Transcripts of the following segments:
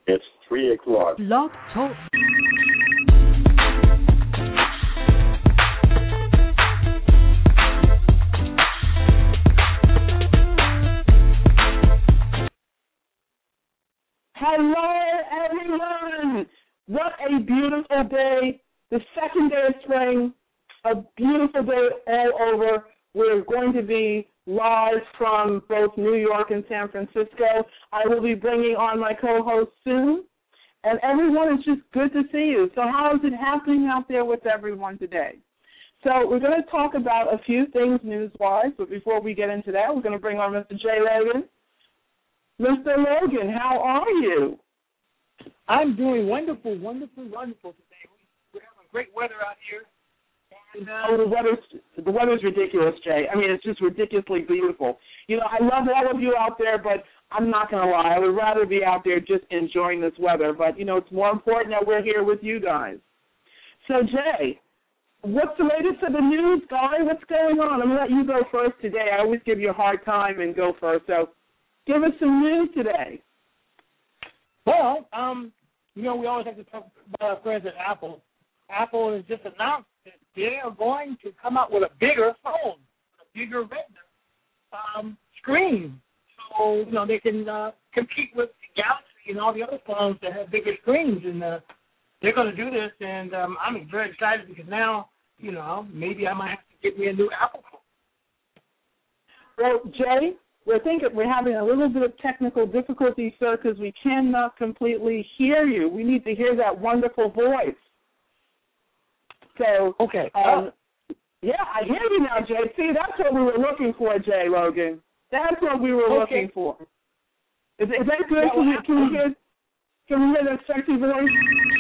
It's 3 o'clock. Blog Talk. Hello, everyone. What a beautiful day. The second day of spring, a beautiful day all over. We're going to be live from both New York and San Francisco. I will be bringing on my co-host soon. And everyone, it's just good to see you. So how is it happening out there with everyone today? So we're going to talk about a few things news-wise, but before we get into that, we're going to bring on Mr. Jay Logan. Mr. Logan, how are you? I'm doing wonderful today. We're having great weather out here. And, the weather's ridiculous, Jay. I mean, it's just ridiculously beautiful. You know, I love all of you out there, but I'm not going to lie. I would rather be out there just enjoying this weather. But, you know, it's more important that we're here with you guys. So, Jay, what's the latest of the news, guy? What's going on? I'm going to let you go first today. I always give you a hard time and go first. So give us some news today. Well, you know, we always have to talk about our friends at Apple. Apple has just announced that they are going to come out with a bigger phone, a bigger retina screen. So, you know, they can compete with the Galaxy and all the other phones that have bigger screens. And they're going to do this, and I'm very excited because now, you know, maybe I might have to get me a new Apple phone. Well, Jay, we're having a little bit of technical difficulty, sir, because we cannot completely hear you. We need to hear that wonderful voice. So, okay. Yeah, I hear you now, Jay. See, that's what we were looking for, Jay Logan. That's what we were looking for. Is that good? Yeah, can we hear that sexy voice?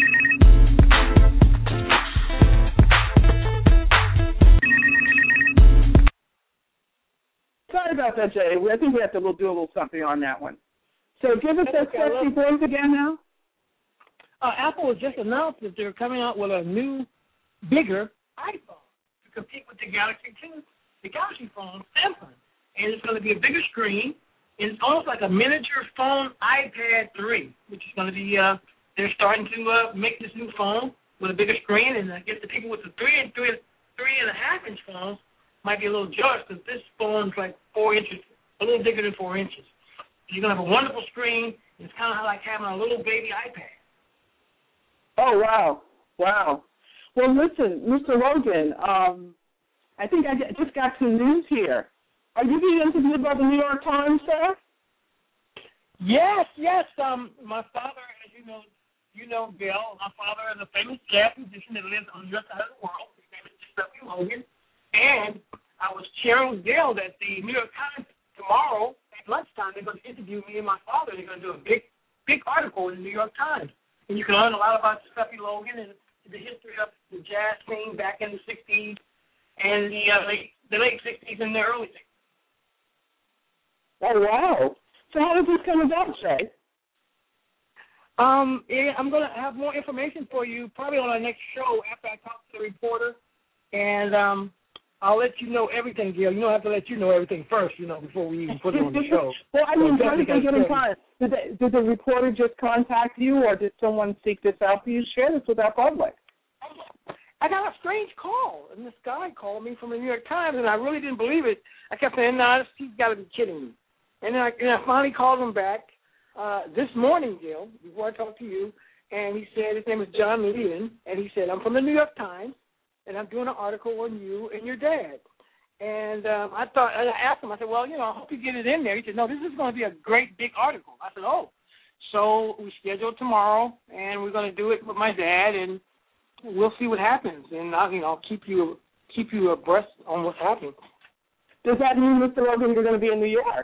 Sorry about that, Jay. I think we have to do a little something on that one. So give us that sexy voice again now. Apple has just announced that they're coming out with a new, bigger iPhone to compete with the Galaxy phone, Samsung. And it's going to be a bigger screen. And it's almost like a miniature phone iPad 3, which is going to be, they're starting to make this new phone with a bigger screen. And I guess the people with the 3.5-inch phones might be a little jealous because this phone's like 4 inches, a little bigger than 4 inches. So you're going to have a wonderful screen. And it's kind of like having a little baby iPad. Oh, wow. Wow. Well, listen, Mr. Logan, I think I just got some news here. Are you being interviewed by the New York Times, sir? Yes. My father, as you know, Bill, my father is a famous jazz musician that lives on the other side of the world. His name is Giuseppe Logan. And I was sharing with Gail that the New York Times tomorrow at lunchtime, they're going to interview me and my father. They're going to do a big article in the New York Times. And you can learn a lot about Giuseppe Logan and the history of the jazz scene back in the 60s and the late 60s and the early 60s. Oh, wow. So how did this come about, Jay? I'm going to have more information for you probably on our next show after I talk to the reporter. And I'll let you know everything, Gail. You don't have to let you know everything first, before we even put it on the show. Well, I mean, how did they get in contact? Did the reporter just contact you, or did someone seek this out for you to share this with our public? I got a strange call, and this guy called me from the New York Times, and I really didn't believe it. I kept saying, "No, he's got to be kidding me." And then I finally called him back this morning, Gail, before I talked to you, and he said his name is John Leland, and he said, "I'm from the New York Times, and I'm doing an article on you and your dad." And I asked him, I said, "Well, I hope you get it in there." He said, "No, this is going to be a great big article." I said, "Oh." So we scheduled tomorrow, and we're going to do it with my dad, and we'll see what happens. And I'll keep you abreast on what's happening. Does that mean, Mr. Logan, you're going to be in New York?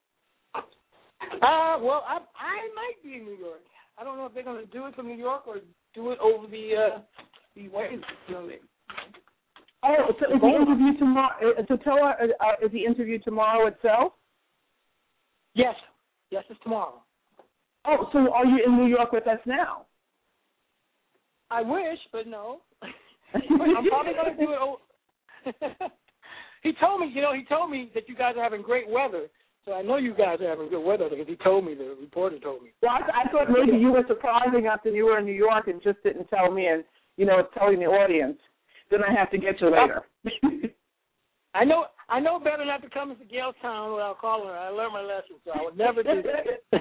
Well, I might be in New York. I don't know if they're going to do it from New York or do it over the waves. Oh, so is the interview tomorrow? Is the interview tomorrow itself? Yes, it's tomorrow. Oh, so are you in New York with us now? I wish, but no. I'm probably going to do it. He told me that you guys are having great weather, So I know you guys are having good weather because he told me, the reporter told me. Well, I thought maybe you were surprising us and you were in New York and just didn't tell me and, telling the audience. Then I have to get you later. I know better not to come into Gail's town without calling her. I learned my lesson, so I would never do that.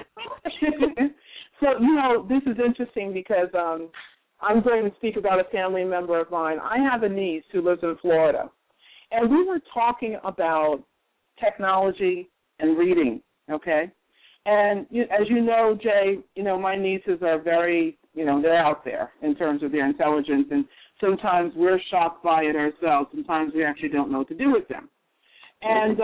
So, this is interesting because I'm going to speak about a family member of mine. I have a niece who lives in Florida, and we were talking about technology and reading, okay? And as you know, Jay, my nieces are very, they're out there in terms of their intelligence, and sometimes we're shocked by it ourselves. Sometimes we actually don't know what to do with them. And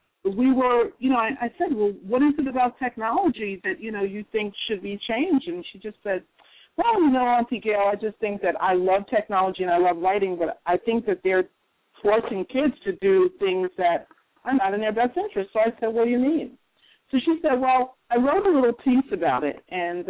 we were, I said, well, what is it about technology that, you think should be changed? And she just said, well, Auntie Gail, I just think that I love technology and I love writing, but I think that they're forcing kids to do things that are not in their best interest. So I said, what do you mean? So she said, well, I wrote a little piece about it, and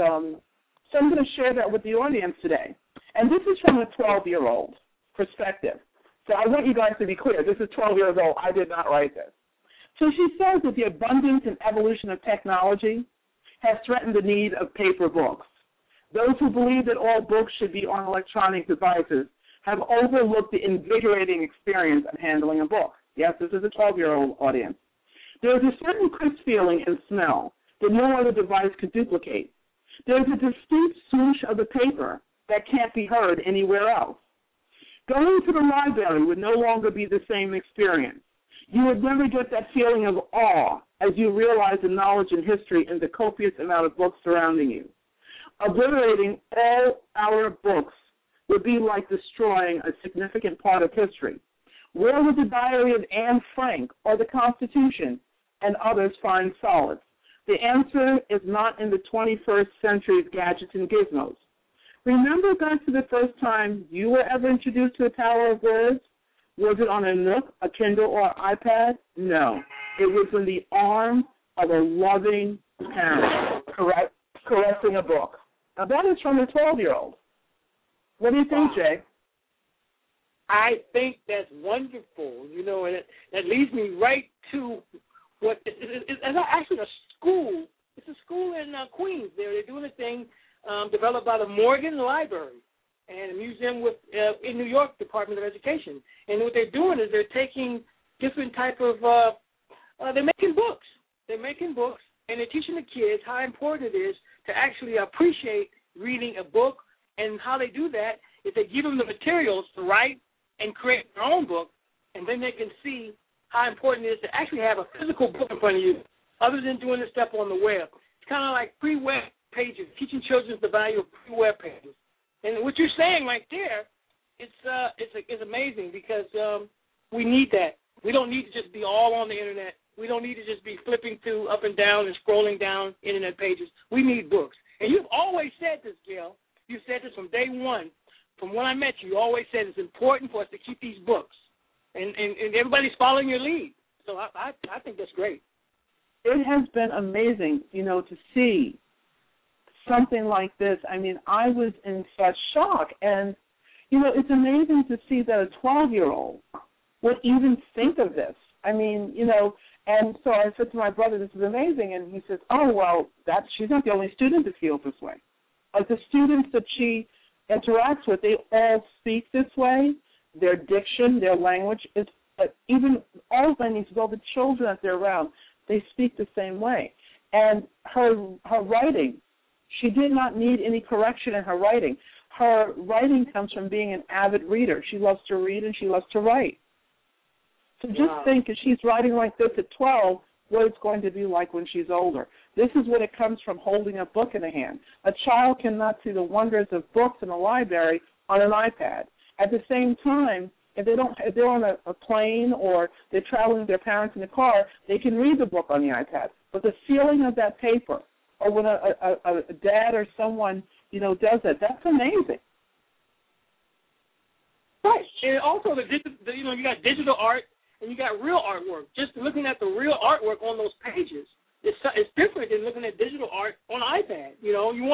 so I'm going to share that with the audience today. And this is from a 12-year-old perspective. So I want you guys to be clear. This is 12 years old. I did not write this. So she says that the abundance and evolution of technology has threatened the need of paper books. Those who believe that all books should be on electronic devices have overlooked the invigorating experience of handling a book. Yes, this is a 12-year-old audience. There is a certain crisp feeling and smell that no other device could duplicate. There is a distinct swoosh of the paper that can't be heard anywhere else. Going to the library would no longer be the same experience. You would never get that feeling of awe as you realize the knowledge and history in the copious amount of books surrounding you. Obliterating all our books would be like destroying a significant part of history. Where would the diary of Anne Frank or the Constitution and others find solace? The answer is not in the 21st century's gadgets and gizmos. Remember back to the first time you were ever introduced to the power of words? Was it on a Nook, a Kindle, or iPad? No. It was in the arms of a loving parent caressing a book. Now, that is from a 12-year-old. What do you think, Jay? I think that's wonderful, and that leads me right to what is actually a school. It's a school in Queens. They're doing a thing developed by the Morgan Library and a museum in New York Department of Education. And what they're doing is they're taking different type of they're making books. They're making books, and they're teaching the kids how important it is to actually appreciate reading a book. And how they do that is they give them the materials to write and create their own book, and then they can see how important it is to actually have a physical book in front of you, other than doing this stuff on the web. It's kind of like pre-web pages, teaching children the value of pre-web pages. And what you're saying right there, it's amazing because we need that. We don't need to just be all on the Internet. We don't need to just be flipping through up and down and scrolling down Internet pages. We need books. And you've always said this, Gail. You've said this from day one. From when I met you, you always said it's important for us to keep these books. And everybody's following your lead. So I think that's great. It has been amazing, to see something like this. I mean, I was in such shock. And, it's amazing to see that a 12-year-old would even think of this. I mean, and so I said to my brother, this is amazing. And he says, oh, well, she's not the only student that feels this way. Like the students that she interacts with, they all speak this way. Their diction, their language, is even all of my nieces, all the children that they're around, they speak the same way. And her writing, she did not need any correction in her writing. Her writing comes from being an avid reader. She loves to read and she loves to write. So just think, if she's writing like this at 12, what it's going to be like when she's older. This is what it comes from holding a book in a hand. A child cannot see the wonders of books in a library on an iPad. At the same time, if they're on a plane or they're traveling with their parents in the car, they can read the book on the iPad. But the feeling of that paper, or when a dad or someone, does that, that's amazing. Right. And also, you got digital art and you got real artwork. Just looking at the real artwork on those pages, it's different than looking at digital art on iPad. We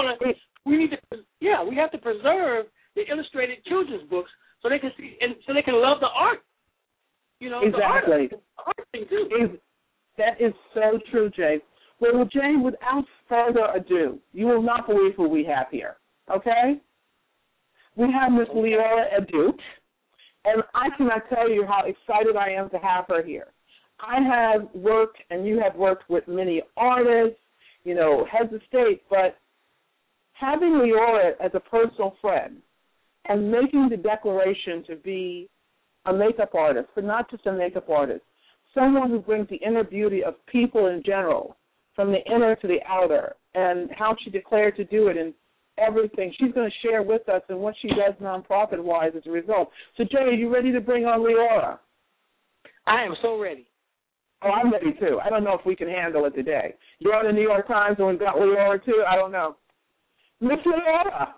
have to preserve the illustrated children's books so they can see and so they can love the art. Exactly. The art thing too. That is so true, Jay. Well, Jay, without further ado, you will not believe who we have here, okay? We have Miss Leora Adut, and I cannot tell you how excited I am to have her here. I have worked, and you have worked with many artists, heads of state, but having Leora as a personal friend and making the declaration to be a makeup artist, but not just a makeup artist, someone who brings the inner beauty of people in general, from the inner to the outer, and how she declared to do it in everything. She's going to share with us and what she does nonprofit-wise as a result. So, Jay, are you ready to bring on Leora? I am so ready. Oh, I'm ready, too. I don't know if we can handle it today. You're on the New York Times and we've got Leora, too? I don't know. Miss Leora.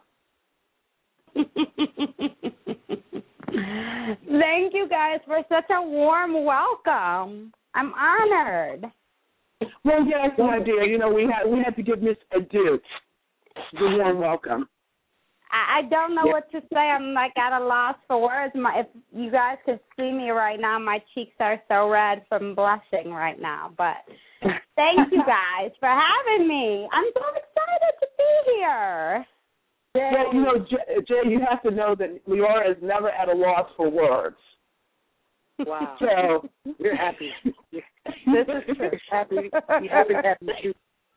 Thank you guys for such a warm welcome. I'm honored. Well, yes, my dear. We had to give Miss Adut the warm welcome. I don't know what to say. I'm at a loss for words. If you guys could see me right now, my cheeks are so red from blushing right now. But thank you guys for having me. I'm so excited to be here. Well, Jay, you have to know that Leora is never at a loss for words. Wow. So we're happy. This is true. Happy to have you.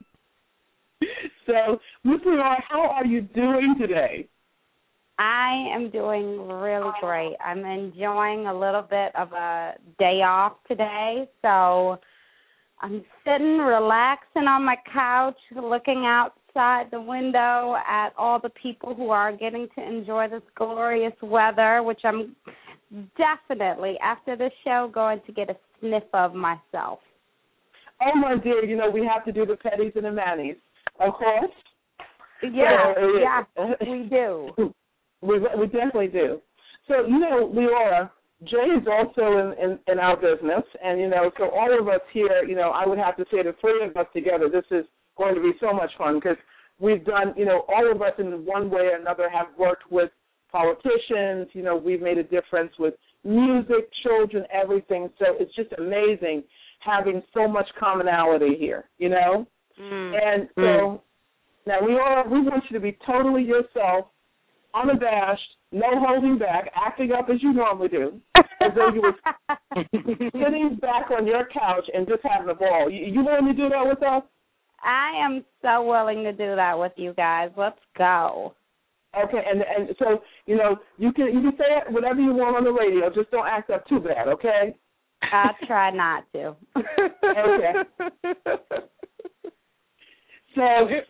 So, Miss Leora, how are you doing today? I am doing really great. I'm enjoying a little bit of a day off today, so I'm sitting, relaxing on my couch, looking outside the window at all the people who are getting to enjoy this glorious weather, which I'm definitely, after this show, going to get a sniff of myself. Oh, my dear, we have to do the petties and the manis, of course. Yeah, we do. We definitely do. So, Leora, Jay is also in our business, and, so all of us here, I would have to say the three of us together, this is going to be so much fun because we've done, all of us in one way or another have worked with politicians, we've made a difference with music, children, everything. So it's just amazing having so much commonality here, And so now we want you to be totally yourself, unabashed, no holding back, acting up as you normally do, as though you were sitting back on your couch and just having a ball. You willing to do that with us? I am so willing to do that with you guys. Let's go. Okay, and so, you can say whatever you want on the radio. Just don't act up too bad, okay? I'll try not to. Okay. So,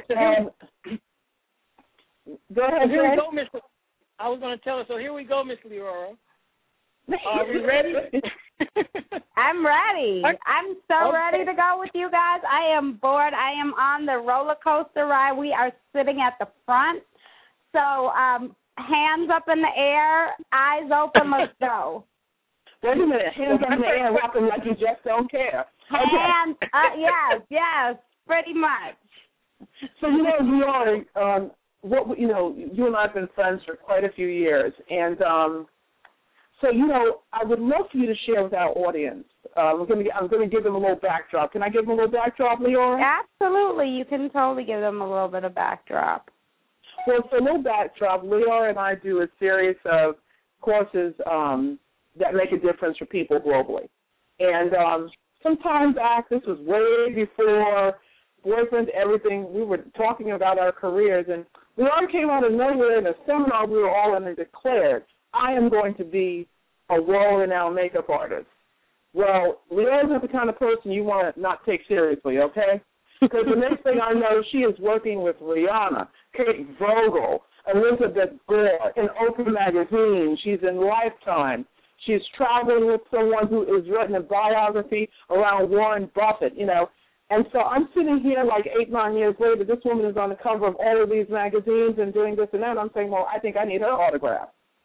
go ahead, here we go, Miss. I was going to tell her, so here we go, Miss Leora. Are we ready? I'm ready. I'm so ready to go with you guys. I am bored. I am on the roller coaster ride. We are sitting at the front. So, hands up in the air, eyes open, let's go. Wait a minute. Hands up in the air, rocking like you just don't care. Hands, yes, pretty much. So, we are, you and I have been friends for quite a few years. And so, I would love for you to share with our audience. I'm going to give them a little backdrop. Can I give them a little backdrop, Leora? Absolutely. You can totally give them a little bit of backdrop. Well, for a little backdrop, Leora and I do a series of courses that make a difference for people globally. And sometimes back, this was way before boyfriend, everything, we were talking about our careers, and Leora came out of nowhere in a seminar we were all in and declared, I am going to be a world-renowned makeup artist. Well, Leora's not the kind of person you want to not take seriously, okay? Because the next thing I know, she is working with Rihanna, Kate Vogel, Elizabeth Gore, in Oprah magazine. She's in Lifetime. She's traveling with someone who has written a biography around Warren Buffett, And so I'm sitting here like 8-9 years later. This woman is on the cover of all of these magazines and doing this and that. I'm saying, well, I think I need her autograph.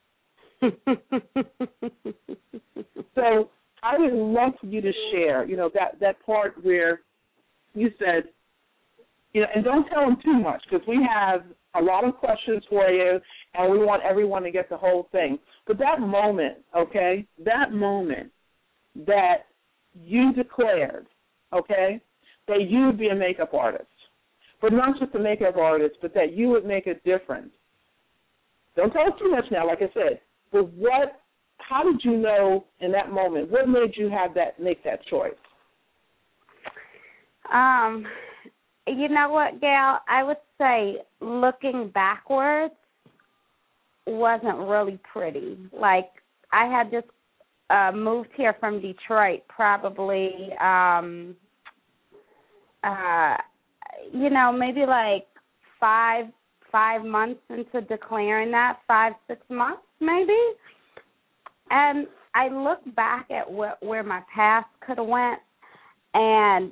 So I would love for you to share, that part where you said, and don't tell them too much because we have a lot of questions for you and we want everyone to get the whole thing. But that moment, okay, that moment that you declared okay, that you would be a makeup artist. But not just a makeup artist, but that you would make a difference. Don't tell us too much now, like I said. But how did you know in that moment? What made you make that choice? You know what, Gail? I would say looking backwards wasn't really pretty. Like, I had just moved here from Detroit probably, maybe like five months into declaring that, 5-6 months maybe. And I look back at where my past could have went, and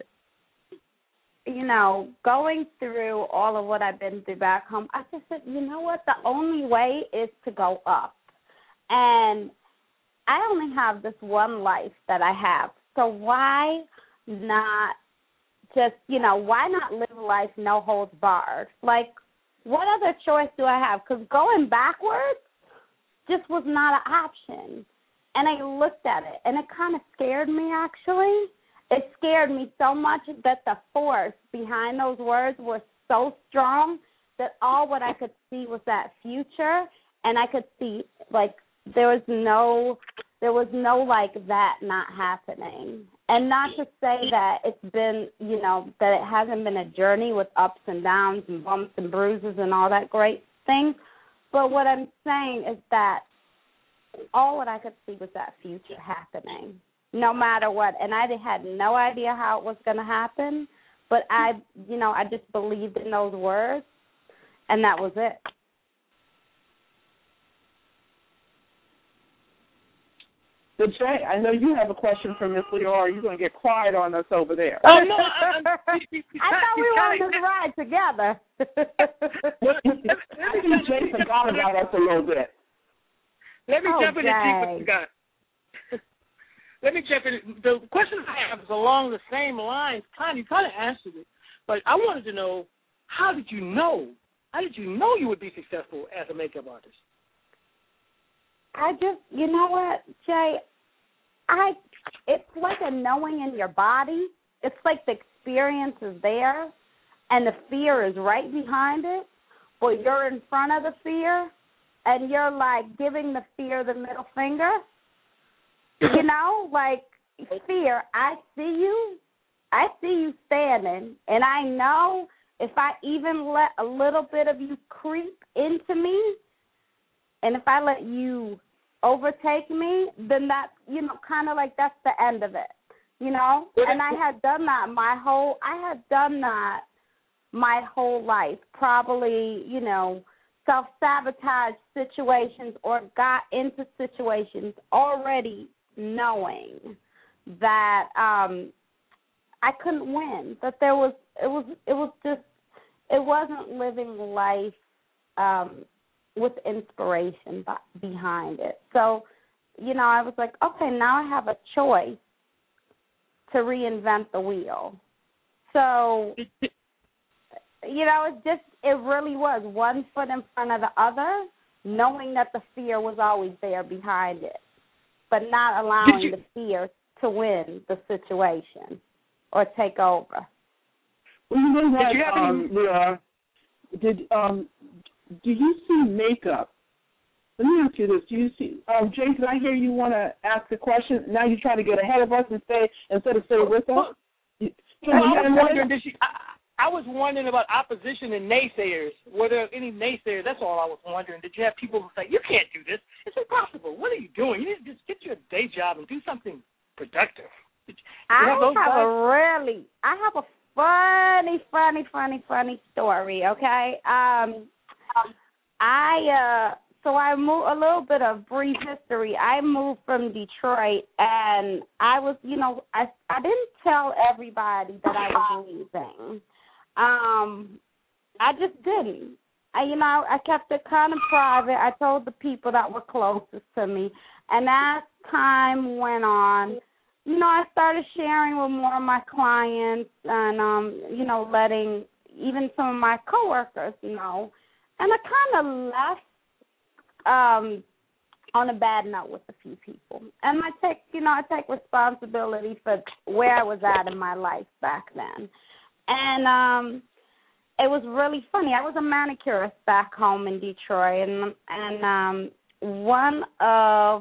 going through all of what I've been through back home, I just said, you know what, the only way is to go up. And I only have this one life that I have, so why not just, why not live life no holds barred? Like, what other choice do I have? Because going backwards just was not an option. And I looked at it, and it kind of scared me, actually. It scared me so much that the force behind those words was so strong that all what I could see was that future, and I could see, like, there was no like that not happening. And not to say that it's been, that it hasn't been a journey with ups and downs and bumps and bruises and all that great thing, but what I'm saying is that all what I could see was that future happening, no matter what. And I had no idea how it was going to happen, but I just believed in those words, and that was it. But Jay, I know you have a question for Miss Leora. You're going to get quiet on us over there. Oh, no. I thought we wanted to ride together. I think Jay forgot about us a little bit. Let me jump in and see what you got. Let me jump in. The question I have is along the same lines. You kind of answered it, but I wanted to know, how did you know? How did you know you would be successful as a makeup artist? I just, you know what, Jay, it's like a knowing in your body. It's like the experience is there, and the fear is right behind it, but you're in front of the fear, and you're, like, giving the fear the middle finger. Like, fear, I see you standing, and I know if I even let a little bit of you creep into me, and if I let you overtake me, then that's, kind of like that's the end of it, And I had done that my whole life, probably, self-sabotage situations or got into situations already knowing that I couldn't win, that it wasn't living life with inspiration behind it. So, I was like, okay, now I have a choice to reinvent the wheel. So, it really was one foot in front of the other, knowing that the fear was always there behind it, but not allowing the fear to win the situation or take over. Well, you know what, do you see makeup? Let me ask you this. Do you see, Jay, did I hear you want to ask a question? Now you're trying to get ahead of us and say, instead of stay with us? I was wondering about opposition and naysayers. Were there any naysayers? That's all I was wondering. Did you have people who say, you can't do this? It's impossible. What are you doing? You need to just get your day job and do something productive. I have a funny story, okay? I moved, a little bit of brief history. I moved from Detroit, and I was, I didn't tell everybody that I was leaving. I just didn't. I kept it kind of private. I told the people that were closest to me. And as time went on, I started sharing with more of my clients and, letting even some of my coworkers know. And I kind of left on a bad note with a few people. And I take responsibility for where I was at in my life back then. And it was really funny. I was a manicurist back home in Detroit, and one of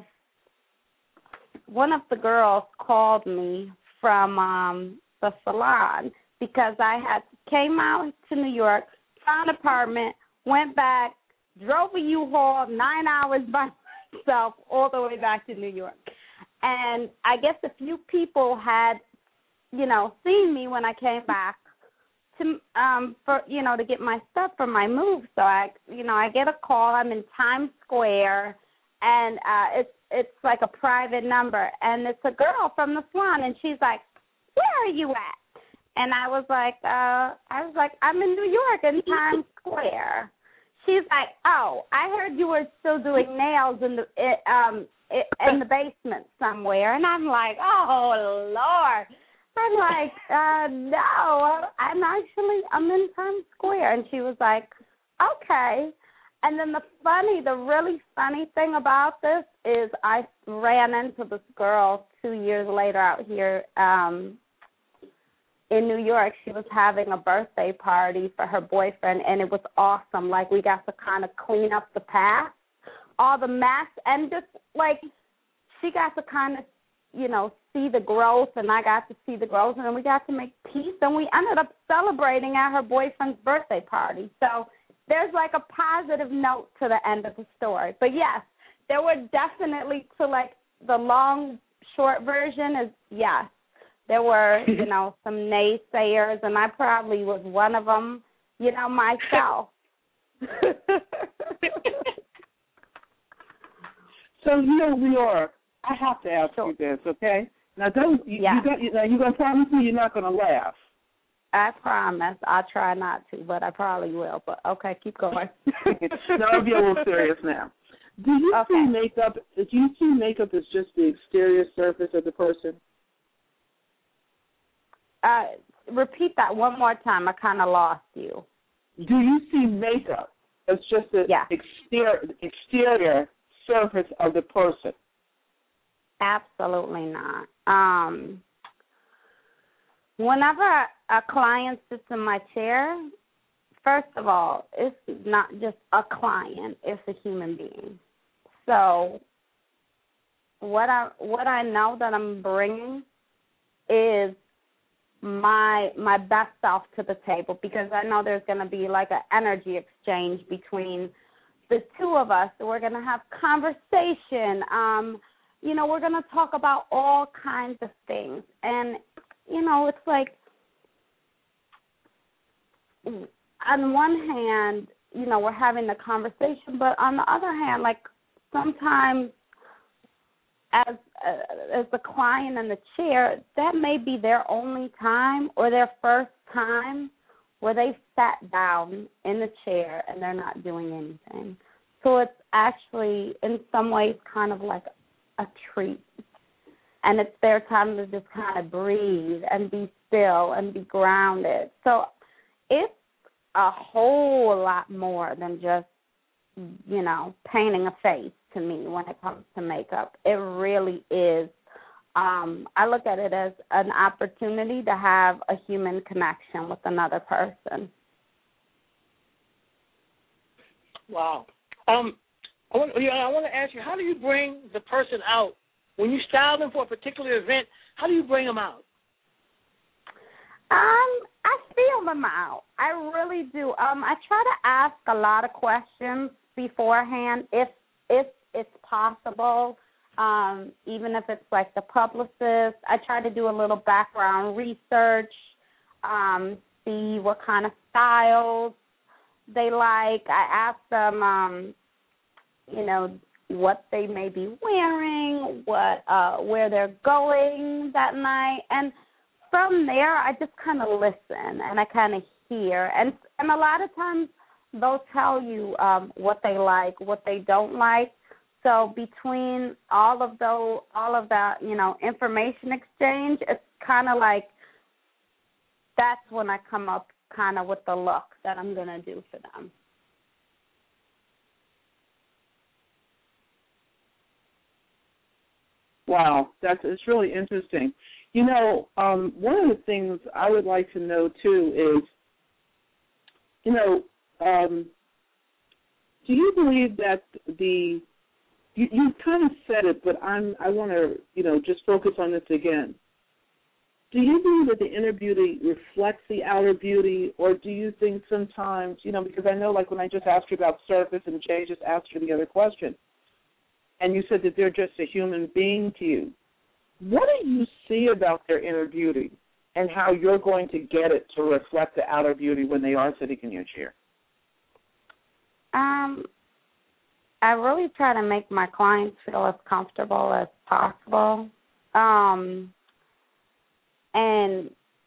the girls called me from the salon because I had came out to New York, found an apartment, went back, drove a U-Haul 9 hours by myself all the way back to New York. And I guess a few people had, seen me when I came back to to get my stuff for my move. So I get a call. I'm in Times Square, and it's like a private number, and it's a girl from the salon, and she's like, "Where are you at?" And I was like, "I'm in New York in Times Square." She's like, "Oh, I heard you were still doing nails in the basement somewhere." And I'm like, "Oh Lord." I'm like, "No, I'm in Times Square." And she was like, "Okay." And then the really funny thing about this is I ran into this girl 2 years later out here in New York. She was having a birthday party for her boyfriend, and it was awesome. Like, we got to kind of clean up the past, all the mess, and just, like, she got to kind of, see the growth, and I got to see the growth, and then we got to make peace, and we ended up celebrating at her boyfriend's birthday party. So there's, like, a positive note to the end of the story. But, yes, there were definitely, the long, short version is, yes, there were, some naysayers, and I probably was one of them, myself. So, Leora, I have to ask you this, okay? Now, you're going to promise me you're not going to laugh. I promise. I'll try not to, but I probably will. But, okay, keep going. Now, I'll be a little serious now. Do you see makeup as just the exterior surface of the person? Repeat that one more time. I kind of lost you. Do you see makeup as just the exterior surface of the person? Absolutely not. Whenever a client sits in my chair, first of all, it's not just a client, it's a human being. So what I know that I'm bringing is my best self to the table, because I know there's going to be like an energy exchange between the two of us. We're going to have conversation. We're going to talk about all kinds of things. And, it's like, on one hand, we're having the conversation, but on the other hand, like, sometimes as the client in the chair, that may be their only time or their first time where they sat down in the chair and they're not doing anything. So it's actually, in some ways, kind of like a treat. And it's their time to just kind of breathe and be still and be grounded. So it's a whole lot more than just, painting a face to me when it comes to makeup. It really is. I look at it as an opportunity to have a human connection with another person. Wow. I want to ask you, how do you bring the person out? When you style them for a particular event, how do you bring them out? I feel them out. I really do. I try to ask a lot of questions beforehand, if it's possible, even if it's like the publicist. I try to do a little background research, see what kind of styles they like. I ask them, what they may be wearing, where they're going that night, and from there I just kind of listen and I kind of hear, and a lot of times they'll tell you what they like, what they don't like. So between all of that, information exchange, it's kind of like that's when I come up kind of with the look that I'm going to do for them. Wow, it's really interesting. You know, one of the things I would like to know too is, you know, do you believe that you kind of said it, but I want to, you know, just focus on this again. Do you believe that the inner beauty reflects the outer beauty, or do you think sometimes, you know, because I know, like when I just asked you about surface and Jay just asked you the other question, and you said that they're just a human being to you. What do you see about their inner beauty and how you're going to get it to reflect the outer beauty when they are sitting in your chair? I really try to make my clients feel as comfortable as possible. And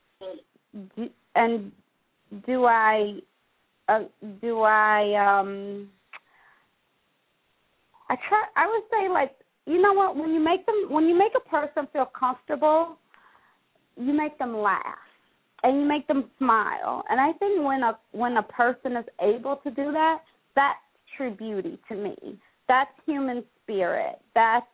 do I would say, like, you know what, when you make a person feel comfortable, you make them laugh and you make them smile. And I think when a person is able to do that, that's true beauty to me. That's human spirit. That's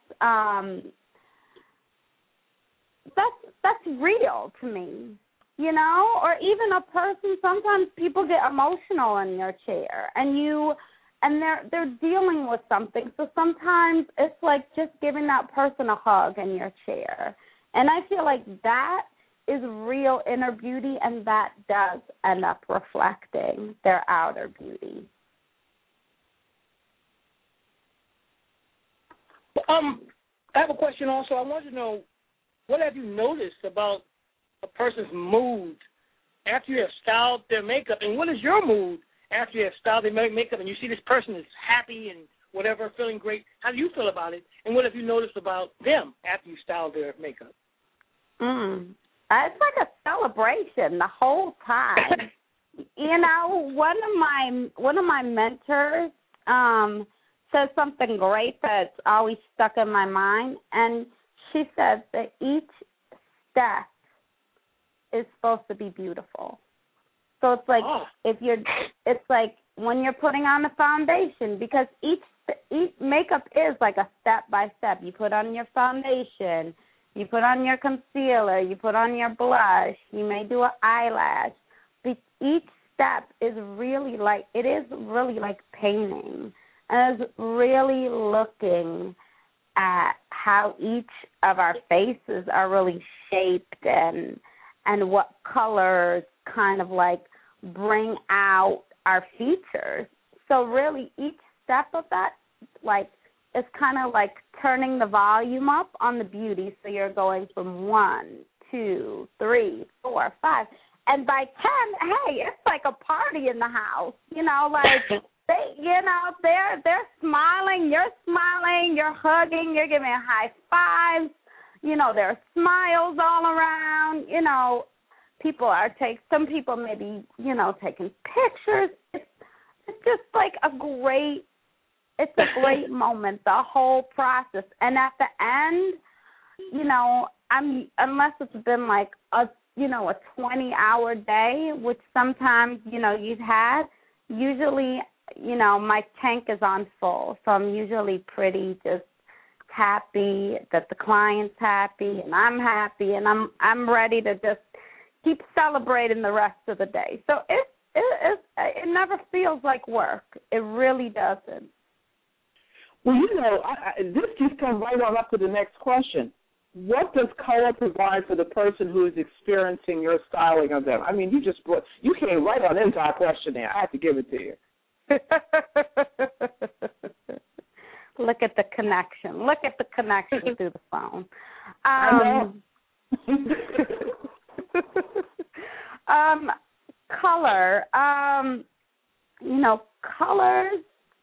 real to me, you know? Or even a person, sometimes people get emotional in your chair and they're dealing with something. So sometimes it's like just giving that person a hug in your chair. And I feel like that is real inner beauty, and that does end up reflecting their outer beauty. I have a question also. I want to know, what have you noticed about a person's mood after you have styled their makeup, and what is your mood after you have styled their makeup and you see this person is happy and whatever, feeling great? How do you feel about it, and what have you noticed about them after you styled their makeup? It's like a celebration the whole time. You know, one of my mentors says something great that's always stuck in my mind, and she says that each step is supposed to be beautiful. So it's like it's like when you're putting on the foundation, because each makeup is like a step by step. You put on your foundation, you put on your concealer, you put on your blush, you may do an eyelash. But each step is really like painting. And it's really looking at how each of our faces are really shaped and what colors kind of like bring out our features. So really each step of that, like, is kind of like turning the volume up on the beauty. So you're going from 1, 2, 3, 4, 5. And by 10, hey, it's like a party in the house. You know, like they're smiling, you're hugging, you're giving high fives. You know, there are smiles all around. You know, some people maybe, you know, taking pictures. It's just like a great moment, the whole process. And at the end, you know, unless it's been like a 20-hour day, which sometimes, you know, you've had, usually, you know, my tank is on full. So I'm usually pretty just happy that the client's happy and I'm happy, and I'm ready to just keep celebrating the rest of the day. So it never feels like work. It really doesn't. Well, you know, this just comes right on up to the next question. What does color provide for the person who is experiencing your styling of them? I mean, you came right on into our question there. I have to give it to you. Look at the connection. Look at the connection through the phone. I know. Color. You know, colors,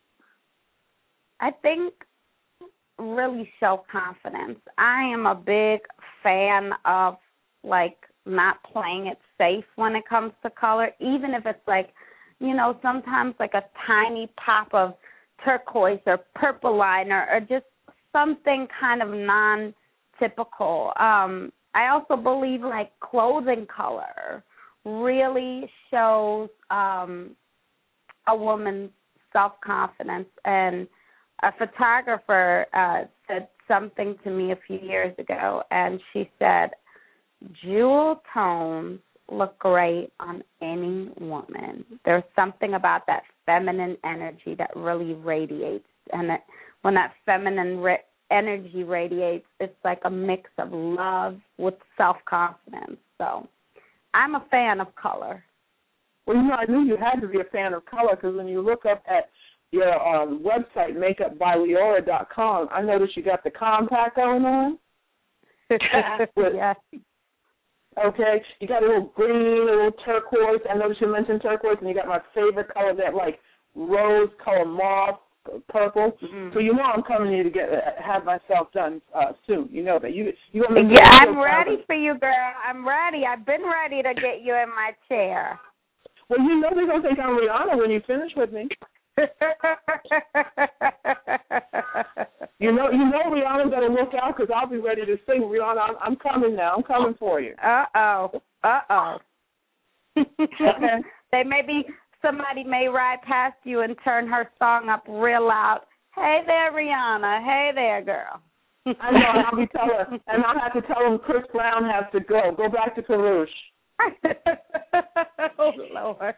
I think, really show confidence. I am a big fan of, like, not playing it safe when it comes to color, even if it's like, you know, sometimes like a tiny pop of turquoise or purple liner or just something kind of non-typical. I also believe, like, clothing color really shows a woman's self-confidence and a photographer said something to me a few years ago, and she said, jewel tones look great on any woman. There's something about that feminine energy that really radiates, and when that feminine energy radiates, it's like a mix of love with self-confidence. So I'm a fan of color. Well, I knew you had to be a fan of color, because when you look up at your website, makeupbyleora.com, I noticed you got the compact going on. Yes. Okay, you got a little green, a little turquoise. I noticed you mentioned turquoise, and you got my favorite color, that like rose color, mauve, purple. Mm-hmm. So I'm coming here to have myself done soon. You know that. You I'm ready for you, girl. I'm ready. I've been ready to get you in my chair. Well, they're gonna think I'm Rihanna when you finish with me. Rihanna better look out, because I'll be ready to sing. Rihanna, I'm coming now. I'm coming for you. Okay. Somebody may ride past you and turn her song up real loud. Hey there, Rihanna. Hey there, girl. I know. I'll have to tell them Chris Brown has to go. Go back to Karush. Oh, Lord.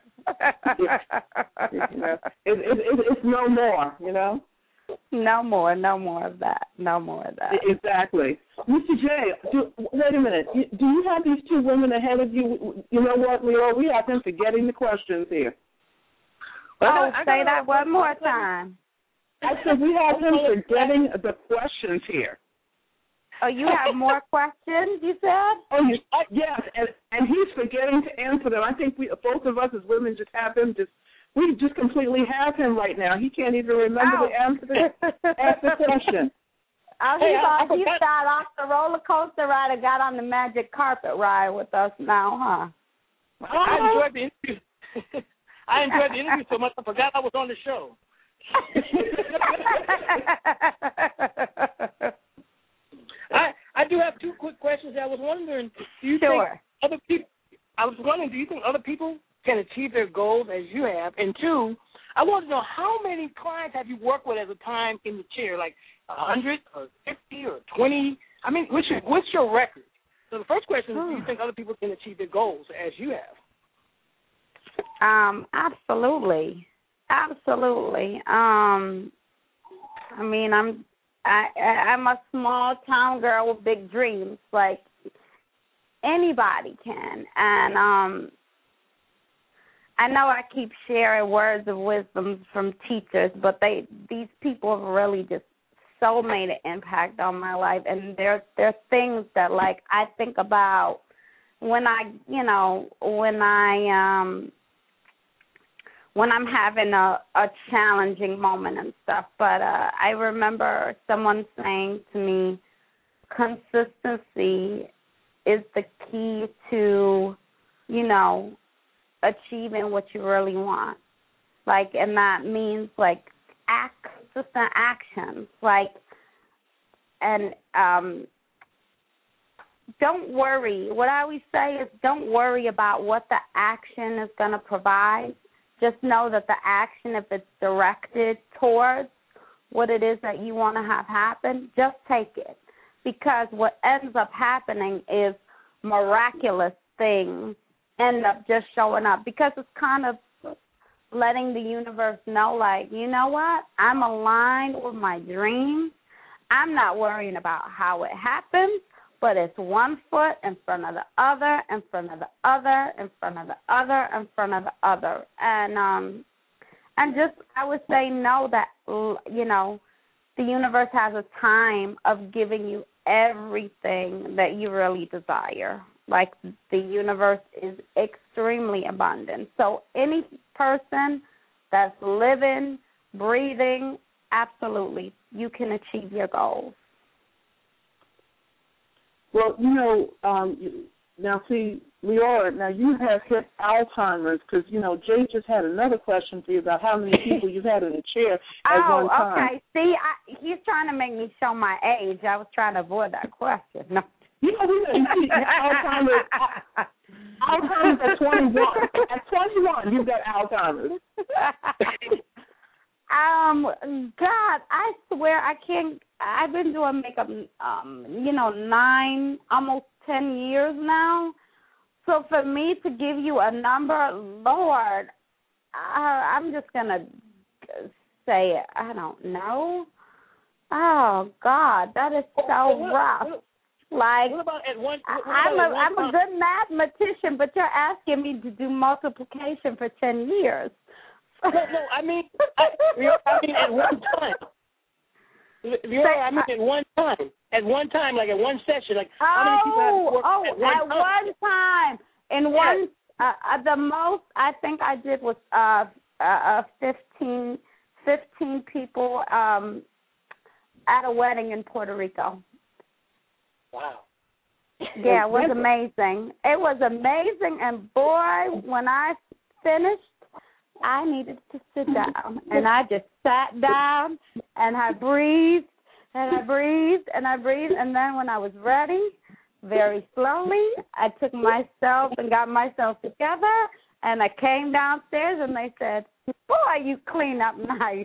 It's no more, No more of that. No more of that. Exactly. Mr. J, wait a minute. Do you have these two women ahead of you? You know what, Leo? We have them forgetting the questions here. Say that one more time. I said we have him forgetting the questions here. Oh, you have more questions, you said? Oh, yes, and he's forgetting to answer them. I think both of us as women just have him we just completely have him right now. He can't even remember the answer to the question. He got off the roller coaster ride and got on the magic carpet ride with us now, huh? I enjoyed the interview. I enjoyed the interview so much I forgot I was on the show. I do have two quick questions. I was wondering, do you think other people can achieve their goals as you have? And two, I want to know, how many clients have you worked with at a time in the chair, like 100 or 50 or 20? I mean, what's your record? So the first question is, do you think other people can achieve their goals as you have? Absolutely. I mean, I'm a small town girl with big dreams. Like, anybody can. And I know I keep sharing words of wisdom from teachers, but these people have really just so made an impact on my life. And there are things that, like, I think about when I'm having a challenging moment and stuff. But I remember someone saying to me, consistency is the key to, achieving what you really want. Like, and that means, like, consistent actions. Like, and don't worry. What I always say is, don't worry about what the action is going to provide. Just know that the action, if it's directed towards what it is that you want to have happen, just take it. Because what ends up happening is miraculous things end up just showing up, because it's kind of letting the universe know, like, you know what? I'm aligned with my dreams. I'm not worrying about how it happens, but it's one foot in front of the other, in front of the other, in front of the other, in front of the other. And just, I would say, know that, the universe has a time of giving you everything that you really desire. Like, the universe is extremely abundant. So any person that's living, breathing, absolutely, you can achieve your goals. Well, now see, Leora, now you have hit Alzheimer's, because, Jay just had another question for you about how many people you've had in a chair at one time. Oh, okay. See, he's trying to make me show my age. I was trying to avoid that question. No. Alzheimer's at 21. At 21, you've got Alzheimer's. God, I swear I can't. I've been doing makeup, almost 10 years now. So for me to give you a number, Lord, I'm just gonna say I don't know. Oh God, that is so rough. Like, what about at one? I'm a good mathematician, but you're asking me to do multiplication for 10 years. No, I mean at one time. At one time, like at one session, like how many people have to work at one time? In one, the most I think I did was 15 people at a wedding in Puerto Rico. Wow. Yeah, it was amazing. It was amazing, and boy, when I finished, I needed to sit down, and I just sat down, and I breathed, and I breathed, and I breathed, and then when I was ready, very slowly, I took myself and got myself together, and I came downstairs, and they said, boy, you clean up nice.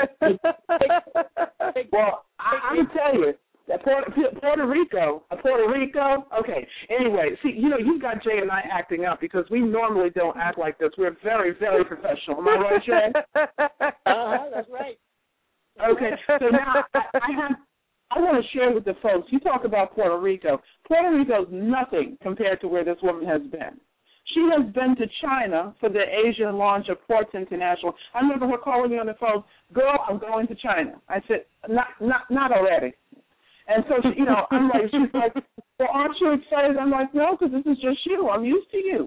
Well, I can tell you, Puerto Rico. Okay. Anyway, see, you've got Jay and I acting up because we normally don't act like this. We're very, very professional. Am I right, Jay? That's right. Okay. So now I want to share with the folks. You talk about Puerto Rico. Puerto Rico's nothing compared to where this woman has been. She has been to China for the Asian launch of Ports International. I remember her calling me on the phone, girl, I'm going to China. I said, not already. And so, I'm like, she's like, well, aren't you excited? I'm like, no, because this is just you. I'm used to you.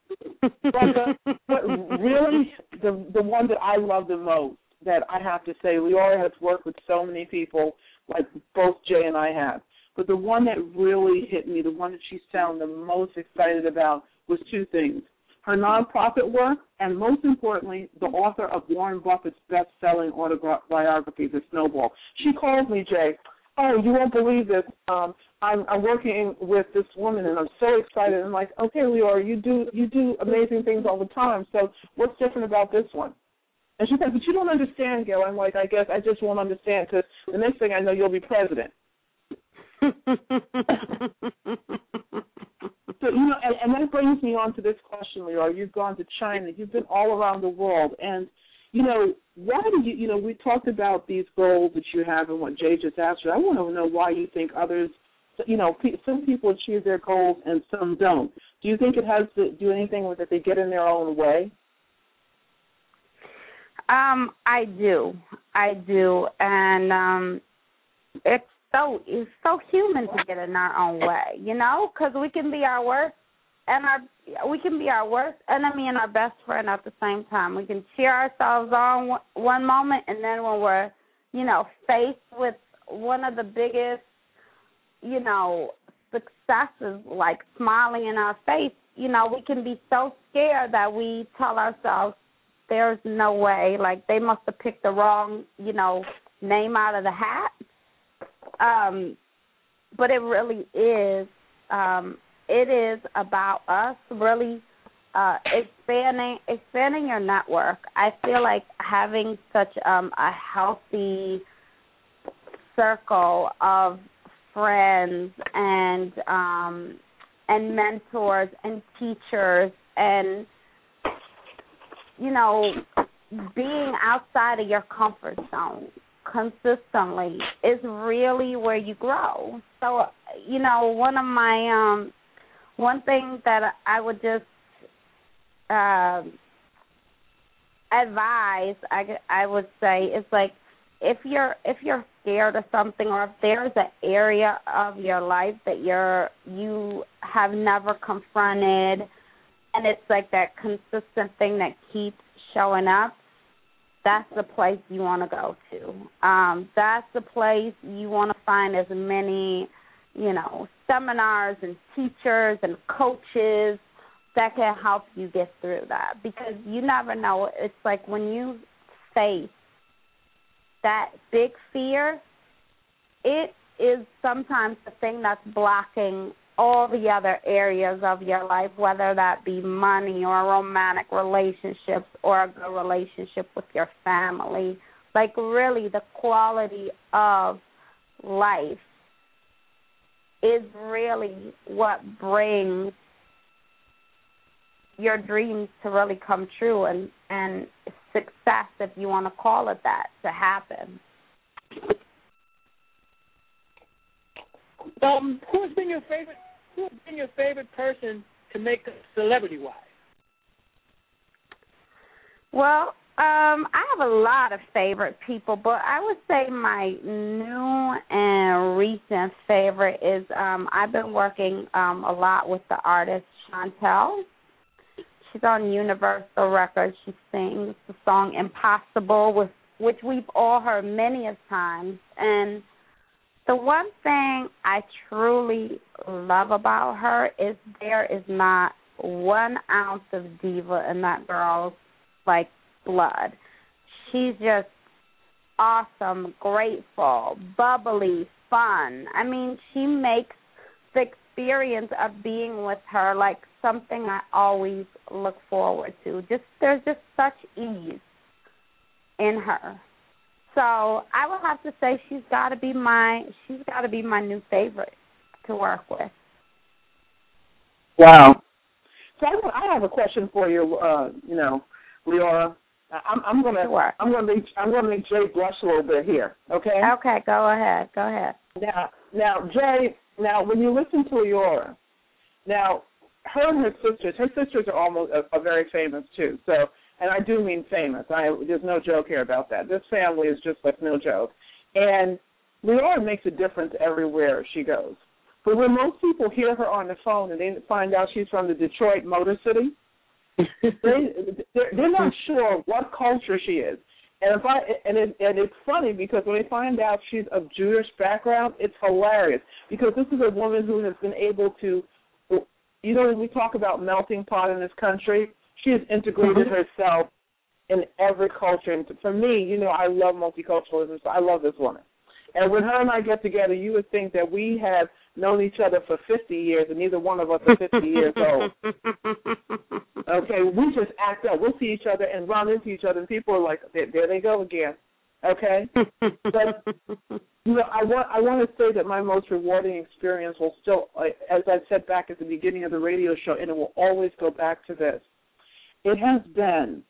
But really, the one that I love the most, that I have to say, Leora has worked with so many people, like both Jay and I have. But the one that really hit me, the one that she sounded the most excited about, was two things: her nonprofit work, and most importantly, the author of Warren Buffett's best-selling autobiography, The Snowball. She called me, Jay. Oh, you won't believe this. I'm working with this woman, and I'm so excited. I'm like, okay, Leora, you do amazing things all the time. So what's different about this one? And she said, but you don't understand, Gail. I'm like, I guess I just won't understand because the next thing I know, you'll be president. So, and that brings me on to this question, Leora. You've gone to China. You've been all around the world. And, why do you, we talked about these goals that you have and what Jay just asked you. I want to know why you think others, some people achieve their goals and some don't. Do you think it has to do anything with that they get in their own way? I do, and it's so human to get in our own way, because we can be our worst enemy and our best friend at the same time. We can cheer ourselves on one moment, and then when we're, faced with one of the biggest, successes, like smiling in our face, we can be so scared that we tell ourselves, there's no way, like they must have picked the wrong, name out of the hat. But it really is, it is about us really expanding your network. I feel like having such a healthy circle of friends and mentors and teachers and being outside of your comfort zone consistently is really where you grow. So, one thing that I would just advise, I would say, is like if you're scared of something, or if there's an area of your life that you have never confronted, and it's like that consistent thing that keeps showing up, that's the place you want to go to. That's the place you want to find as many, seminars and teachers and coaches that can help you get through that. Because you never know. It's like when you face that big fear, it is sometimes the thing that's blocking all the other areas of your life, whether that be money or romantic relationships or a good relationship with your family Like, really, the quality of life is really what brings your dreams to really come true and success, if you want to call it that, to happen. Who's been your favorite person to make a celebrity-wise? Well, I have a lot of favorite people, but I would say my new and recent favorite is I've been working a lot with the artist Chantel. She's on Universal Records. She sings the song Impossible, which we've all heard many of times. And the one thing I truly love about her is there is not 1 ounce of diva in that girl's, like, blood. She's just awesome, grateful, bubbly, fun. I mean, she makes the experience of being with her like something I always look forward to. There's just such ease in her. So I would have to say she's got to be my new favorite to work with. Wow. So I have a question for you, Leora. I'm gonna make Jay blush a little bit here. Okay. Okay. Go ahead. Now, Jay. Now, when you listen to Leora, now her and her sisters are almost are very famous too. So, and I do mean famous. There's no joke here about that. This family is just like no joke. And Leora makes a difference everywhere she goes. But when most people hear her on the phone and they find out she's from the Detroit Motor City, they're not sure what culture she is. And it's funny because when they find out she's of Jewish background, it's hilarious because this is a woman who has been able to, when we talk about melting pot in this country, she has integrated herself in every culture. And for me, I love multiculturalism, so I love this woman. And when her and I get together, you would think that we have known each other for 50 years, and neither one of us are 50 years old. Okay, we just act up. We'll see each other and run into each other, and people are like, there they go again. Okay? But, I want to say that my most rewarding experience will still, as I said back at the beginning of the radio show, and it will always go back to this. It has been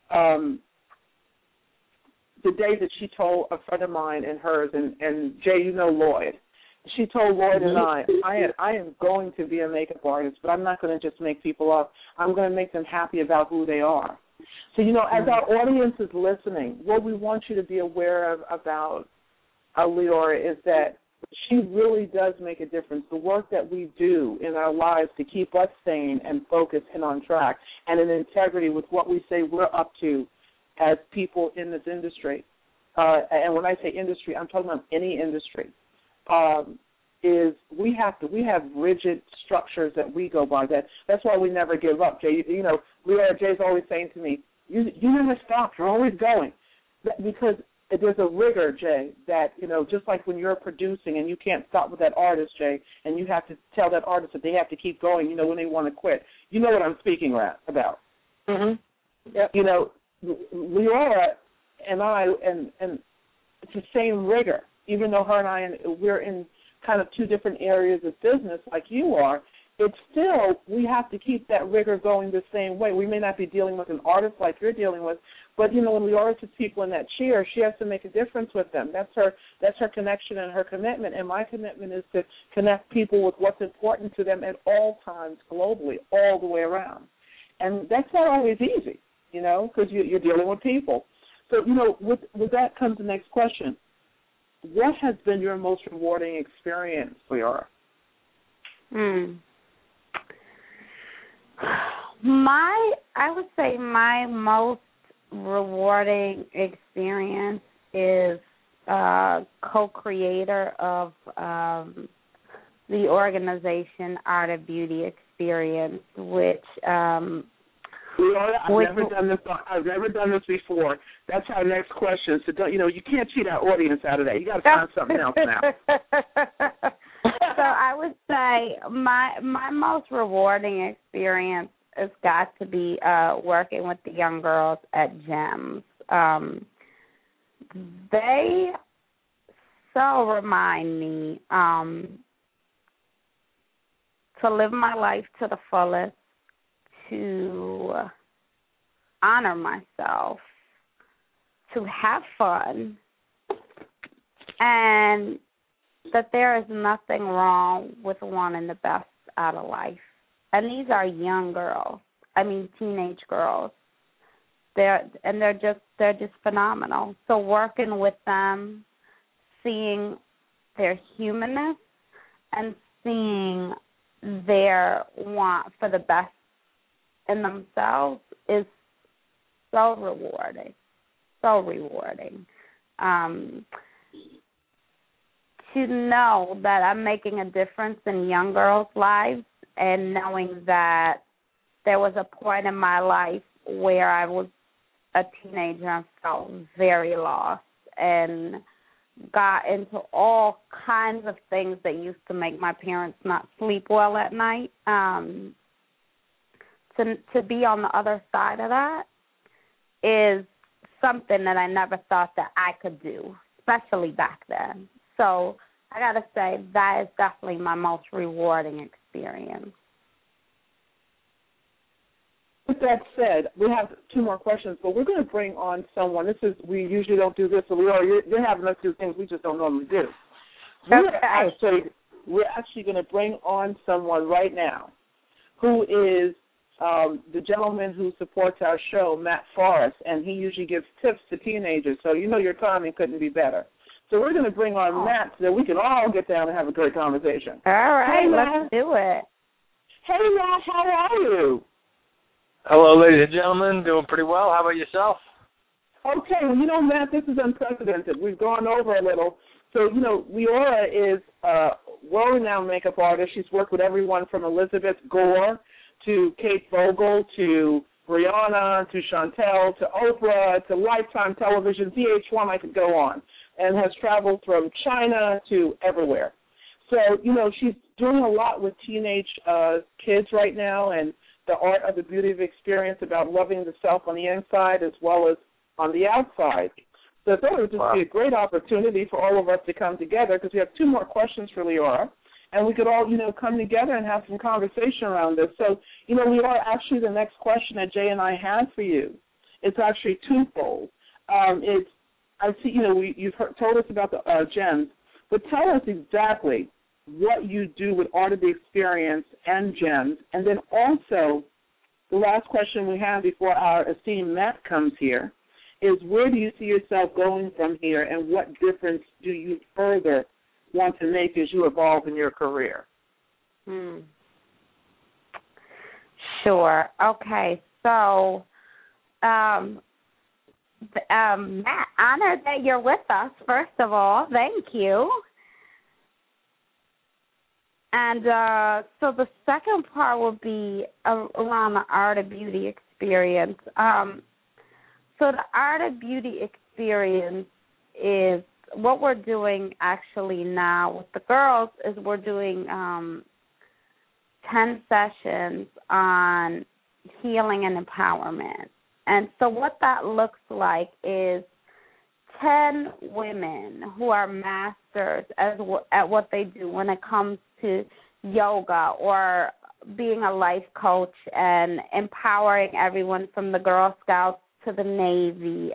the day that she told a friend of mine and hers, and Jay, Lloyd. She told Lloyd and I am going to be a makeup artist, but I'm not going to just make people up. I'm going to make them happy about who they are. So, as our audience is listening, what we want you to be aware of about Leora is that she really does make a difference. The work that we do in our lives to keep us sane and focused and on track and in integrity with what we say we're up to as people in this industry. And when I say industry, I'm talking about any industry. Is we have rigid structures that we go by. That's why we never give up. Jay, Jay's always saying to me, you never stop. You're always going. Because there's a rigor, Jay, that, just like when you're producing and you can't stop with that artist, Jay, and you have to tell that artist that they have to keep going, when they want to quit. You know what I'm speaking about. Mm-hmm. Yep. Leora and I, and it's the same rigor. Even though her and I, we're in kind of two different areas of business like you are, it's still, we have to keep that rigor going the same way. We may not be dealing with an artist like you're dealing with, but, when Leora puts people in that chair, she has to make a difference with them. That's her connection and her commitment, and my commitment is to connect people with what's important to them at all times globally, all the way around. And that's not always easy, because you're dealing with people. So, with that comes the next question. What has been your most rewarding experience, Leora? I would say my most rewarding experience is co-creator of the organization Art of Beauty Experience, which I've never done this before. That's our next question. So don't, you can't cheat our audience out of that. You got to find something else now. So I would say my most rewarding experience has got to be working with the young girls at GEMS. they so remind me to live my life to the fullest, to honor myself, to have fun, and that there is nothing wrong with wanting the best out of life. And these are young girls. Teenage girls. They're just phenomenal. So working with them, seeing their humanness and seeing their want for the best in themselves is so rewarding. So rewarding. To know that I'm making a difference in young girls' lives, and knowing that there was a point in my life where I was a teenager and felt very lost and got into all kinds of things that used to make my parents not sleep well at night. To be on the other side of that is something that I never thought that I could do, especially back then. So I got to say that is definitely my most rewarding experience. With that said, we have 2 more questions, but we're going to bring on someone. We usually don't do this, so you're having us do things we just don't normally do. We're actually going to bring on someone right now who is the gentleman who supports our show, Matt Forrest, and he usually gives tips to teenagers, so your timing couldn't be better. So we're going to bring on Matt so that we can all get down and have a great conversation. All right, hey, let's do it. Hey, Matt, how are you? Hello, ladies and gentlemen. Doing pretty well. How about yourself? Okay. Well, Matt, this is unprecedented. We've gone over a little. So, Leora is a world-renowned makeup artist. She's worked with everyone from Elizabeth Gore to Kate Vogel to Rihanna to Chantel to Oprah to Lifetime Television, VH1, I could go on, and has traveled from China to everywhere. So, she's doing a lot with teenage kids right now, and the art of the beauty of experience about loving the self on the inside as well as on the outside. So I thought it would just be a great opportunity for all of us to come together because we have 2 more questions for Leora, and we could all, come together and have some conversation around this. So, Leora, actually the next question that Jay and I have for you, it's actually twofold. I see, you've told us about the gems, but tell us exactly what you do with Art of the Experience and gems, and then also the last question we have before our esteemed Matt comes here is where do you see yourself going from here, and what difference do you further want to make as you evolve in your career? Sure. Okay. So, Matt, honored that you're with us, first of all. Thank you. And so the second part will be around the Art of Beauty Experience. So the Art of Beauty Experience is what we're doing actually now with the girls is we're doing 10 sessions on healing and empowerment. And so what that looks like is 10 women who are masters at what they do when it comes to yoga or being a life coach and empowering everyone from the Girl Scouts to the Navy,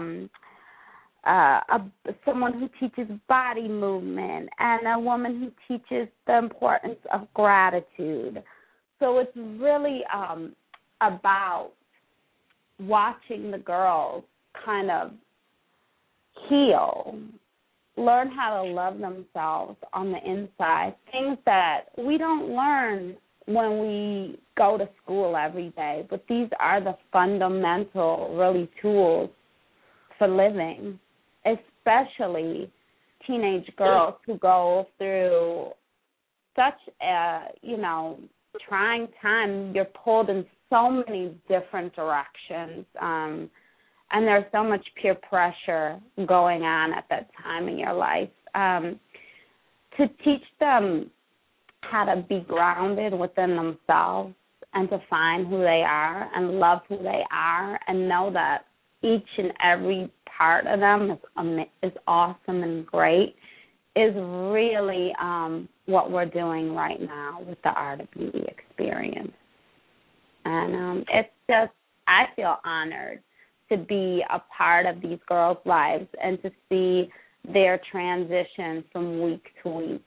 someone who teaches body movement, and a woman who teaches the importance of gratitude. So it's really about watching the girls kind of heal, learn how to love themselves on the inside, things that we don't learn when we go to school every day, but these are the fundamental, really, tools for living, especially teenage girls who go through such a, trying time. You're pulled in so many different directions, and there's so much peer pressure going on at that time in your life. To teach them how to be grounded within themselves and to find who they are and love who they are and know that each and every part of them is awesome and great, is really what we're doing right now with the Art of Beauty experience. And it's just, I feel honored to be a part of these girls' lives and to see their transition from week to week.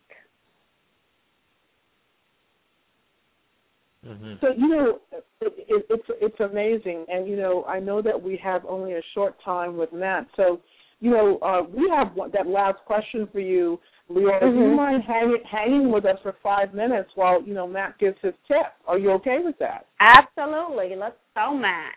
Mm-hmm. So, it's amazing. And, I know that we have only a short time with Matt. So, we have that last question for you, Leora. Do you mind hanging with us for 5 minutes while, Matt gives his tip? Are you okay with that? Absolutely. Let's go, Matt.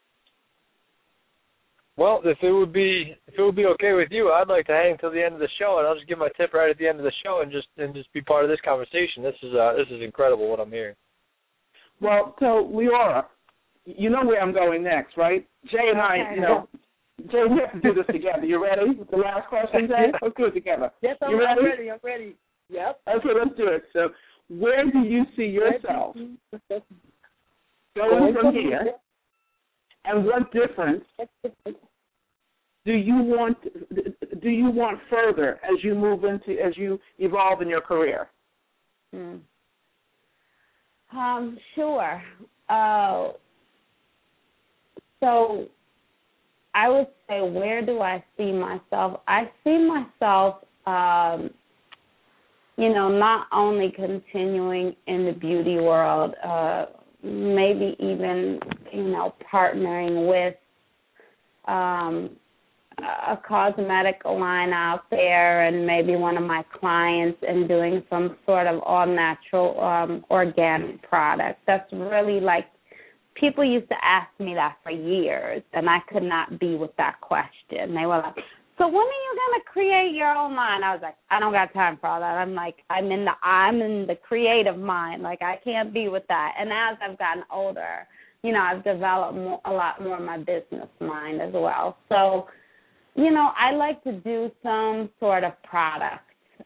Well, if it would be okay with you, I'd like to hang till the end of the show, and I'll just give my tip right at the end of the show, and just be part of this conversation. This is incredible what I'm hearing. Well, so Leora, you know where I'm going next, right? Jay and I, Jay, we have to do this together. You ready? The last question, Jay? Let's do it together. Yes, I'm ready. Yep. Okay, let's do it. So, where do you see yourself going from here? And what difference do you want further as you evolve in your career? Sure. So I would say, where do I see myself? I see myself, not only continuing in the beauty world, maybe even, partnering with a cosmetic line out there and maybe one of my clients and doing some sort of all-natural organic product. That's really people used to ask me that for years, and I could not be with that question. They were like, so when are you going to create your own line? I was like, I don't got time for all that. I'm in the creative mind. I can't be with that. And as I've gotten older, I've developed a lot more of my business mind as well. So, I like to do some sort of product.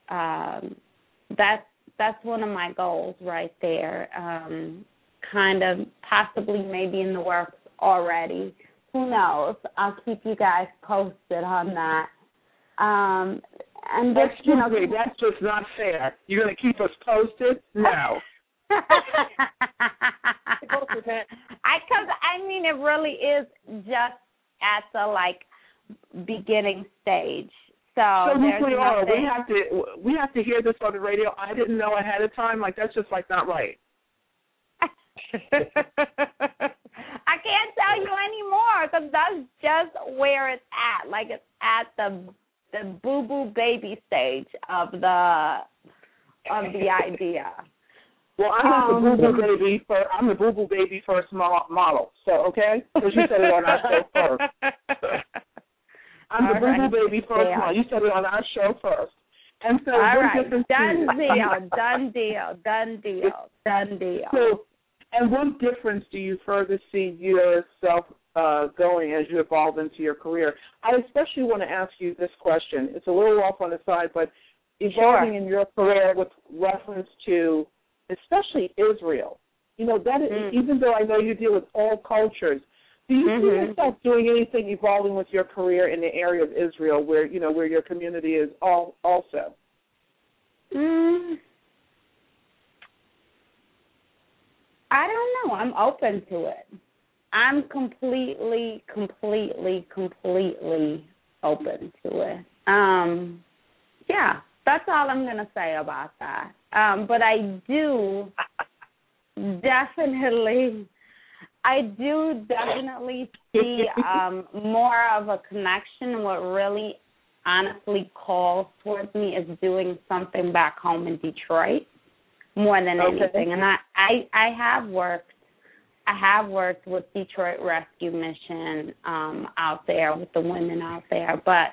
That's one of my goals right there. Kind of possibly maybe in the works already. Who knows? I'll keep you guys posted on that. And that's just not fair. You're going to keep us posted? No. It really is just at the beginning stage. So we have to hear this on the radio. I didn't know ahead of time. That's just not right. I can't tell you anymore because that's just where it's at. It's at the boo-boo baby stage of the idea. Well, I'm the boo-boo baby first model. So okay, because you said it on our show first. I'm the boo-boo baby first model. You said it on our show first. And so, all right, done deal. So, and what difference do you further see yourself going as you evolve into your career? I especially want to ask you this question. It's a little off on the side, but evolving in your career with reference to especially Israel. That is, even though I know you deal with all cultures, do you see yourself doing anything evolving with your career in the area of Israel where your community is also? I don't know. I'm open to it. I'm completely open to it. Yeah, that's all I'm going to say about that. But I do definitely see more of a connection, and what really honestly calls towards me is doing something back home in Detroit more than anything. And I have worked with Detroit Rescue Mission out there, with the women out there, but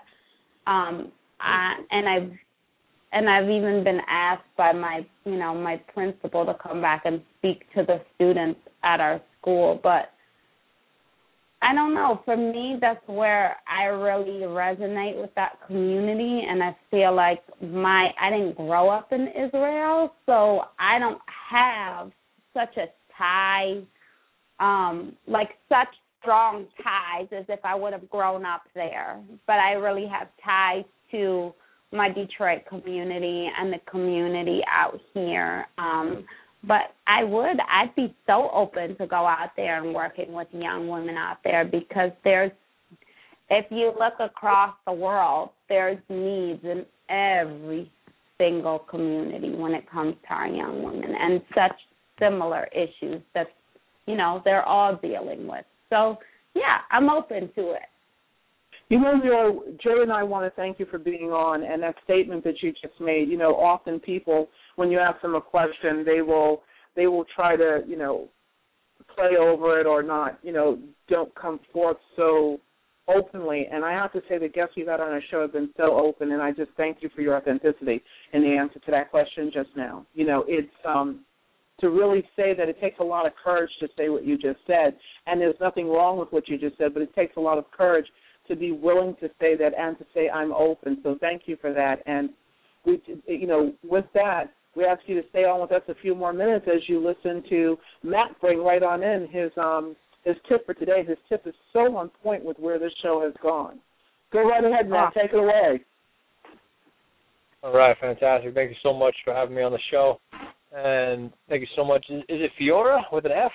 I've even been asked by my principal to come back and speak to the students at our school. But I don't know. For me, that's where I really resonate with that community, and I feel like I didn't grow up in Israel, so I don't have such a tie, such strong ties as if I would have grown up there, but I really have ties to my Detroit community and the community out here. But I'd be so open to go out there and working with young women out there, because if you look across the world, there's needs in every single community when it comes to our young women, and such similar issues that, they're all dealing with. So, yeah, I'm open to it. Joy and I want to thank you for being on, and that statement that you just made. Often people, when you ask them a question, they will try to, play over it or not, don't come forth so openly. And I have to say the guests we've had on our show have been so open, and I just thank you for your authenticity in the answer to that question just now. It's to really say that it takes a lot of courage to say what you just said, and there's nothing wrong with what you just said, but it takes a lot of courage to be willing to say that and to say I'm open. So thank you for that. And we, with that, we ask you to stay on with us a few more minutes as you listen to Matt bring right on in his tip for today. His tip is so on point with where this show has gone. Go right ahead, Matt. Take it away. All right, fantastic. Thank you so much for having me on the show. And thank you so much. Is it Fiora with an F?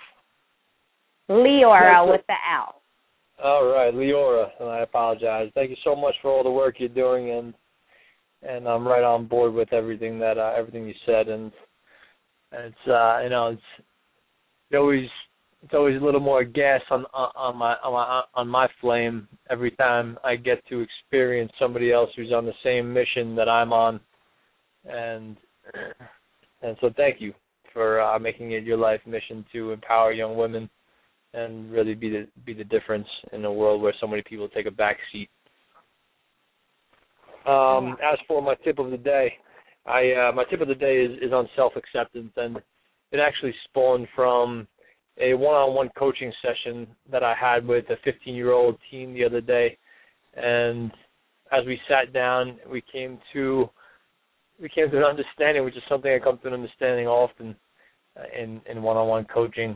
Leora with the L. All right, Leora, and I apologize. Thank you so much for all the work you're doing, and I'm right on board with everything you said. And it's it's always a little more gas on my flame every time I get to experience somebody else who's on the same mission that I'm on, and so thank you for making it your life mission to empower young women and really be the difference in a world where so many people take a back seat. As for my tip of the day, my tip of the day is on self-acceptance, and it actually spawned from a one-on-one coaching session that I had with a 15-year-old teen the other day. And as we sat down, we came to an understanding, which is something I come to an understanding often in one-on-one coaching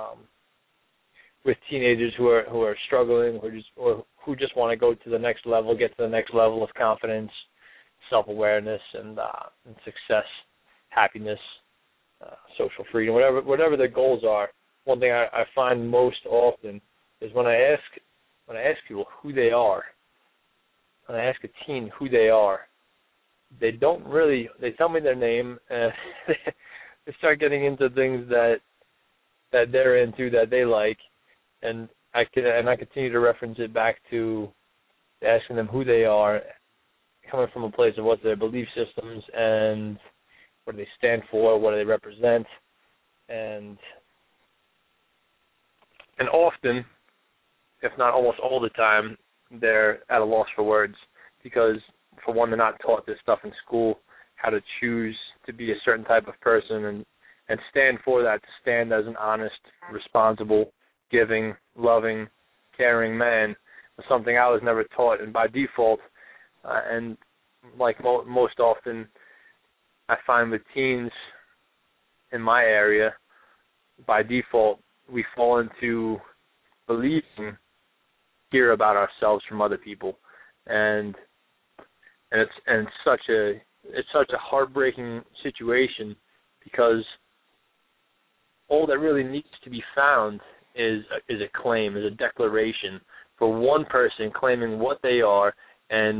with teenagers who are struggling or who just want to go to the next level, get to the next level of confidence, self-awareness, and success, happiness, social freedom, whatever their goals are. One thing I find most often is when I ask people who they are, when I ask a teen who they are, they tell me their name, and they start getting into things that they're into, that they like, and I continue to reference it back to asking them who they are, coming from a place of what their belief systems and what do they stand for, what do they represent, and often, if not almost all the time, they're at a loss for words because, for one, they're not taught this stuff in school, how to choose to be a certain type of person and stand for that, to stand as an honest, responsible, giving, loving, caring man was something I was never taught. And by default, and like most often, I find with teens in my area, by default, we fall into believing, hear about ourselves from other people, and it's such a heartbreaking situation, because all that really needs to be found is a claim, is a declaration for one person claiming what they are, and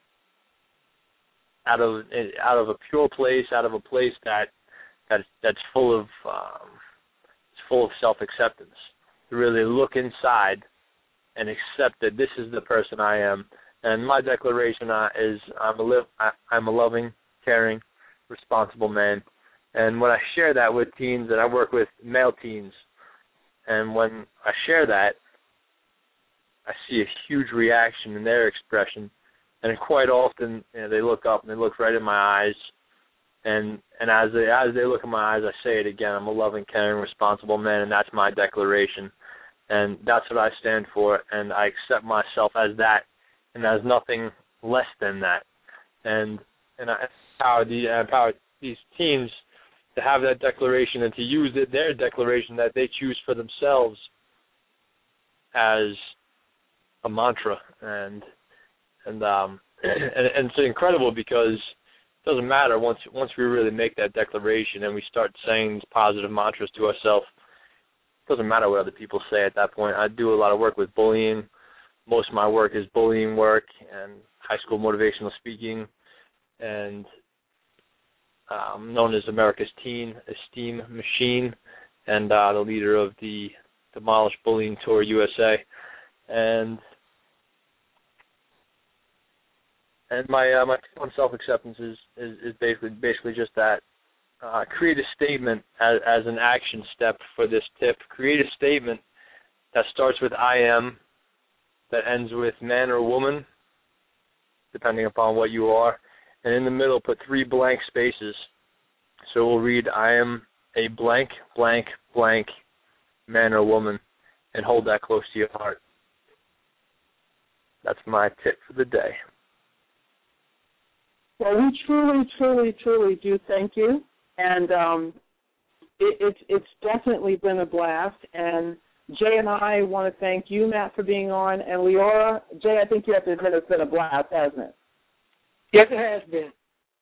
out of a pure place, out of a place that's full of self-acceptance, to really look inside and accept that this is the person I am. And my declaration is I'm a loving, caring, responsible man. And when I share that with teens, and I work with male teens, and when I share that, I see a huge reaction in their expression. And quite often, they look up and they look right in my eyes. And as they look in my eyes, I say it again. I'm a loving, caring, responsible man, and that's my declaration. And that's what I stand for, and I accept myself as that, and as nothing less than that. And I empower these teens to have that declaration and to use their declaration that they choose for themselves as a mantra, and it's incredible because it doesn't matter once we really make that declaration and we start saying these positive mantras to ourselves. It doesn't matter what other people say at that point. I do a lot of work with bullying. Most of my work is bullying work and high school motivational speaking, and I'm known as America's Teen Esteem Machine, and the leader of the Demolish Bullying Tour USA, and my take on self-acceptance is basically just that. Create a statement as an action step for this tip. Create a statement that starts with I am, that ends with man or woman, depending upon what you are, and in the middle put 3 blank spaces. So we'll read I am a blank, blank, blank man or woman, and hold that close to your heart. That's my tip for the day. Well, we truly do thank you, and it's definitely been a blast. And Jay and I want to thank you, Matt, for being on, and Leora. Jay, I think you have to admit it's been a blast, hasn't it? Yes, it has been.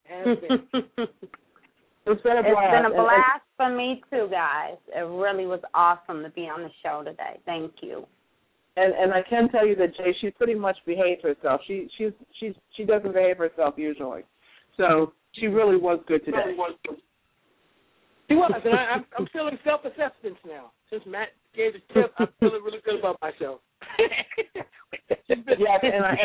It's been a blast. It's been a blast for me too, guys. It really was awesome to be on the show today. Thank you. And I can tell you that Jay, she pretty much behaved herself. She doesn't behave herself usually, so she really was good today. She was, and I'm feeling self-acceptance now. Since Matt gave the tip, I'm feeling really good about myself. Yes,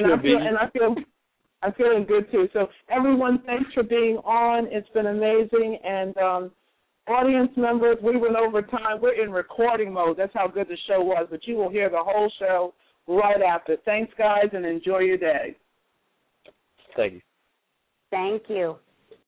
I'm feeling good too. So everyone, thanks for being on. It's been amazing, and audience members, we went over time. We're in recording mode. That's how good the show was, but you will hear the whole show right after. Thanks, guys, and enjoy your day. Thank you. Thank you.